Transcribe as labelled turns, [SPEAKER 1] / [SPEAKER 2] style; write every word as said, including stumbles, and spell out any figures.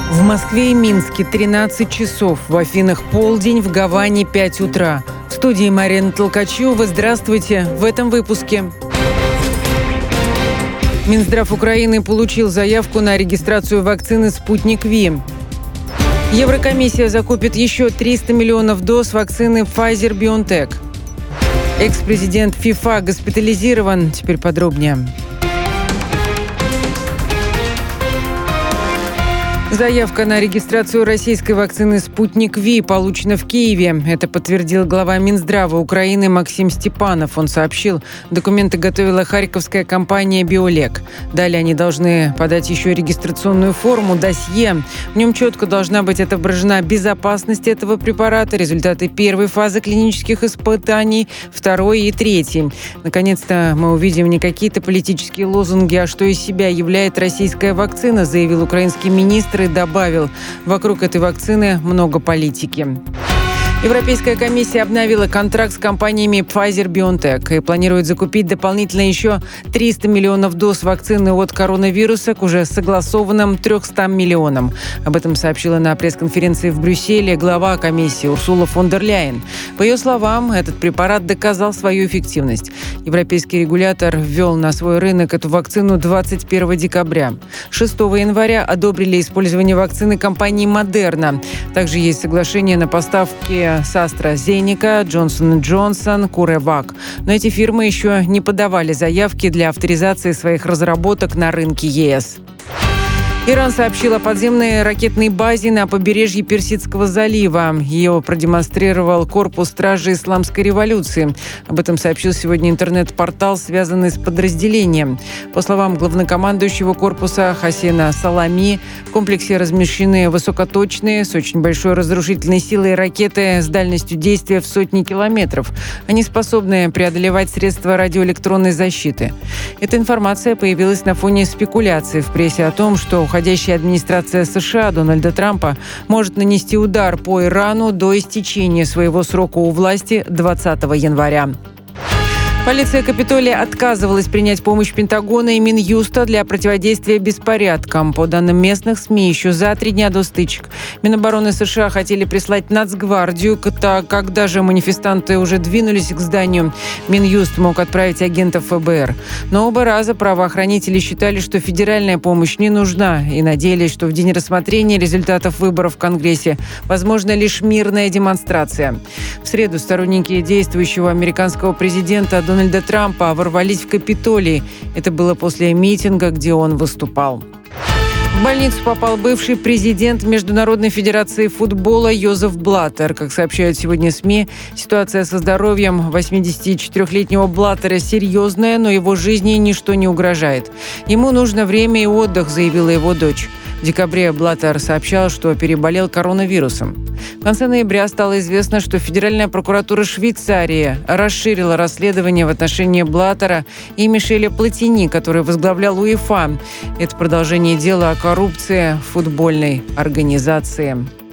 [SPEAKER 1] В Москве и Минске тринадцать часов, в Афинах полдень, в Гаване пять утра. В студии Марина Толкачева. Здравствуйте. В этом выпуске. Минздрав Украины получил заявку на регистрацию вакцины «Спутник Ви». Еврокомиссия закупит еще триста миллионов доз вакцины Pfizer-BioNTech. Экс-президент ФИФА госпитализирован. Теперь подробнее. Заявка на регистрацию российской вакцины «Спутник Ви» получена в Киеве. Это подтвердил глава Минздрава Украины Максим Степанов. Он сообщил, документы готовила харьковская компания «Биолек». Далее они должны подать еще регистрационную форму, досье. В нем четко должна быть отображена безопасность этого препарата, результаты первой фазы клинических испытаний, второй и третьей. Наконец-то мы увидим не какие-то политические лозунги, а что из себя является российская вакцина, заявил украинский министр и добавил, вокруг этой вакцины много политики. Европейская комиссия обновила контракт с компаниями Pfizer-BioNTech и планирует закупить дополнительно еще триста миллионов доз вакцины от коронавируса к уже согласованным трехстам миллионам. Об этом сообщила на пресс-конференции в Брюсселе глава комиссии Урсула фон дер Ляйен. По ее словам, этот препарат доказал свою эффективность. Европейский регулятор ввел на свой рынок эту вакцину двадцать первого декабря. шестого января одобрили использование вакцины компании Moderna. Также есть соглашение на поставки с AstraZeneca, Johnson энд Johnson, CureVac. Но эти фирмы еще не подавали заявки для авторизации своих разработок на рынке ЕС. Иран сообщил о подземной ракетной базе на побережье Персидского залива. Ее продемонстрировал корпус стражи Исламской революции. Об этом сообщил сегодня интернет-портал, связанный с подразделением. По словам главнокомандующего корпуса Хасена Салами, в комплексе размещены высокоточные, с очень большой разрушительной силой ракеты с дальностью действия в сотни километров. Они способны преодолевать средства радиоэлектронной защиты. Эта информация появилась на фоне спекуляций в прессе о том, что уходящая администрация США Дональда Трампа может нанести удар по Ирану до истечения своего срока у власти двадцатого января. Полиция Капитолия отказывалась принять помощь Пентагона и Минюста для противодействия беспорядкам. По данным местных СМИ, еще за три дня до стычек Минобороны США хотели прислать Нацгвардию, так как даже манифестанты уже двинулись к зданию. Минюст мог отправить агентов ФБР. Но оба раза правоохранители считали, что федеральная помощь не нужна и надеялись, что в день рассмотрения результатов выборов в Конгрессе возможна лишь мирная демонстрация. В среду сторонники действующего американского президента Дональда Дональда Трампа ворвались в Капитолий. Это было после митинга, где он выступал. В больницу попал бывший президент Международной федерации футбола Йозеф Блаттер. Как сообщают сегодня СМИ, ситуация со здоровьем восьмидесятичетырёхлетнего Блаттера серьезная, но его жизни ничто не угрожает. Ему нужно время и отдых, заявила его дочь. В декабре Блаттер сообщал, что переболел коронавирусом. В конце ноября стало известно, что Федеральная прокуратура Швейцарии расширила расследование в отношении Блаттера и Мишеля Платини, который возглавлял УЕФА. Это продолжение дела о коррупции в футбольной организации.